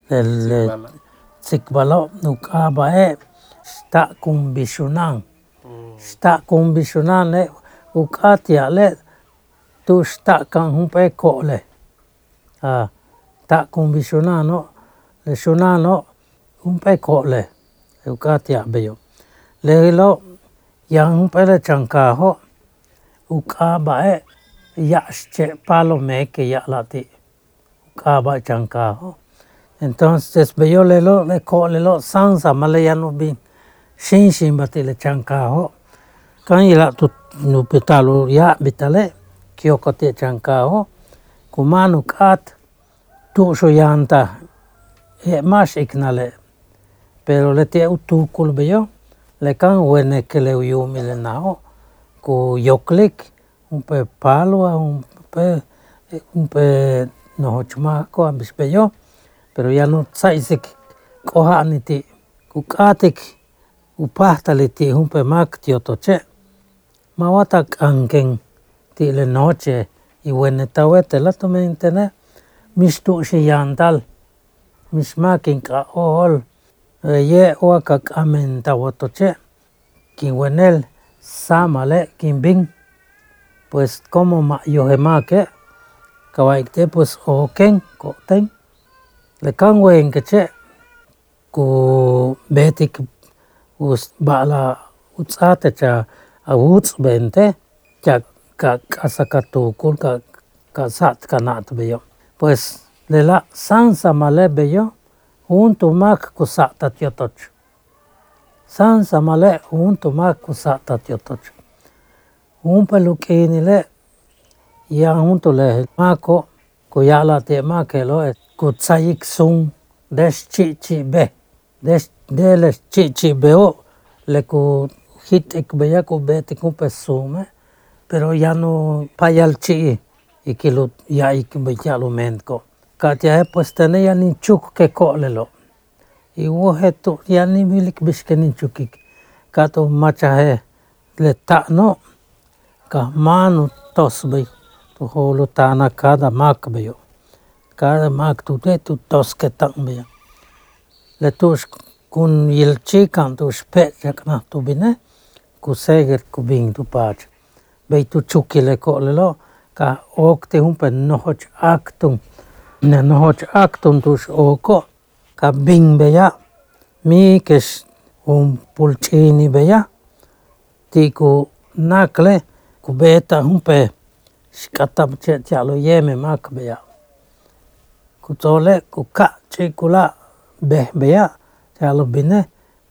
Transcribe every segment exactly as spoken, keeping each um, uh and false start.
el tsikbalo ukabae sta kumbisunan sta kumbisunan le ukatia le tu sta kan humpe kole a ta kumbisunano le sunano humpe kole ukatia beyo le lo yang humpe le chankaho ukabae ya che palo me que ya lati ukaba chankaho. Entonces beyo le lo le kole lo sansa malayano bin shin shin bati le chankaho kan ila tu nu pitalo ya bitale kyoko te chankaho kumanu kat tu so yanta e mas iknale pero le te utu kul beyo le kan wene que le uyumi le nao ku yoklik un pe palo un pe un pe no chuma ko ambis beyo pero ya no saisik koha niti ku katik upahtali un pe mak tiotoche mawatak anken ti le noche y wene tawete la tomentene mistu si yantal mismakin ka ol ye wakak amen tawotoche kin wenel samale kin bin pues como ma yohemake kawaikte pues oken koten le kan wen keche ku betik us bala utsate cha aguts bente cha ka kasakatu kul ka kasat kanat beyo pues le la sansa male beyo junto mak kusata tiotoch sansa male junto mak kusata tiotoch un pelukini le ya junto le mako kuyala te makelo kutsayik sun des chichi be des deles chichi beo le ku hit ik beya ku betik un pesume pero ya no payal chi y que lo ya y que ya lo menko katia pues tene ya ni chuk ke kolelo y woheto ya ni milik biske ni chukik kato macha he le ta no ka manu tos be to holo tana kada mak beyo kada mak tu te tu tos ke tang beyo le tus kun yil chikan tu spe jakna tu bine ku seger ku bing tu pach be tu chukile kolelo ka okte un pe nohoch aktum ne nohoch aktum tus oko ka bing beya mi kes un pulchini beya ti ku nakle ku beta un pe shkatab che chalo yeme mak beya ku tole ku ka chikula be beya chalo bine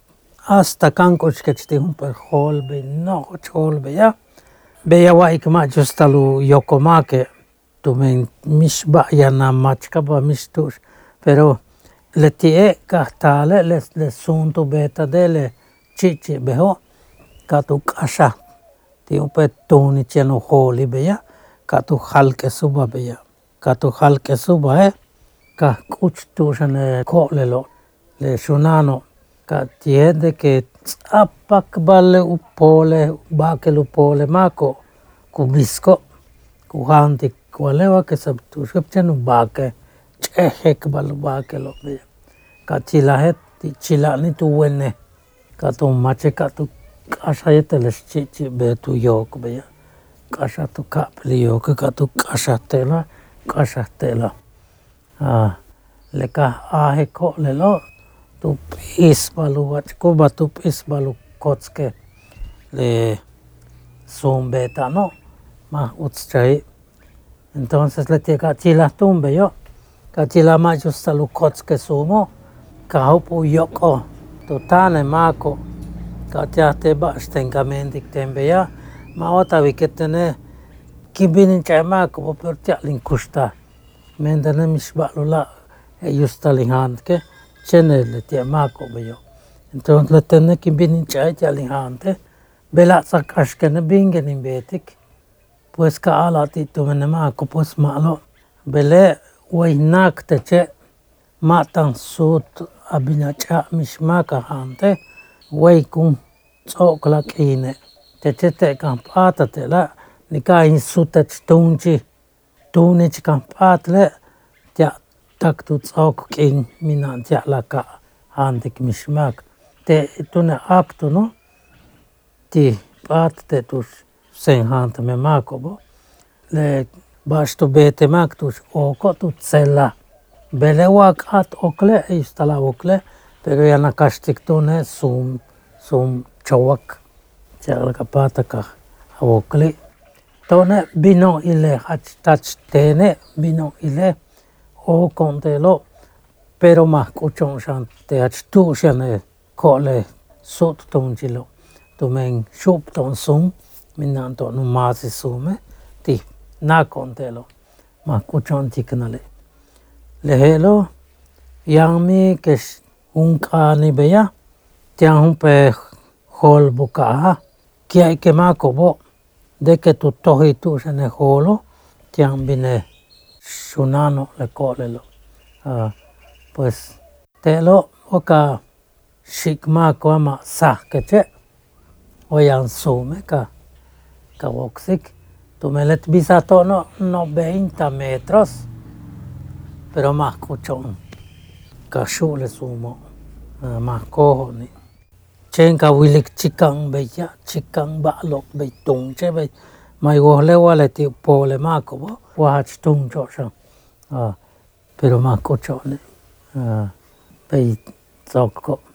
hasta kanko sketsti un pe hol be nohoch hol beya beya wa ikma justalu yokomake tumen misba yana machkaba mistus pero le tie kahtale le le sunto beta dele chichi beho katu kasha ti upe tuni cheno holi beya katu halke suba beya katu halke suba e ka kuch tusane kolelo le sunano ka tiede ke apak balle upole bakel upole mako kubisko kuhanti kualewa ke sab tu skepchenu bake chehek bal bakelo be ka chilahet ti chilani tu wene ka tu mache ka tu kasayete les chichi be tu yok be kasa tu kapli yok ka tu kasatela kasatela ah leka ahe ko lelo tu pis balu wach ko batu pis balu kotske le son beta no ma utschai entonces le tia chila tumbe yo ka chila ma justalu kotske sumo ka hopu yoko totane mako ka tia te ba stengamenti tembe ya ma ota viketene kibinin chai mako per tia linkusta mendane misbalu la e justalingantke chenele tia mako beyo entonces le tene kibinin chai tia lingante bela sakashkene bingen betik pues ka alati tumene mako pues malo bele wainak teche matan sut abinacha mishmaka hante waikun tsokla kine teche te kampata te la nika in sutach tunchi tunich kampatle tia tak tu tsok king minan tia laka handik mishmak te tune aktu no ti pat te tus sen hanta me makobo le basto bete mak tus oko tu tsela belewak at okle istala okle pero ya nakastik tune sum sum chowak tia laka pataka okle tone bino ile hach tach tene bino ile o kontelo pero más kuchon shan te hach tu shane kole sot ton chilo tumen shup ton sum minan ton masi sume ti na kontelo más kuchon tiknale lehelo yami ke unka ni beya tiang un pe hol buka kia ke makobo de que tu tohi tu shane holo tiang bine shunano le kolelo uh, pues telo oka shikma kwama sa keche oyan sume ka ka woksik tumelet bisato no no veinte metros pero más kuchon ka shule sumo uh, más koho ni chen ka wilik chikang beya chikang balok be tung che be mai wole wale ti pole makobo wahach tung chosha uh, pero más kuchon ni uh, be tsoko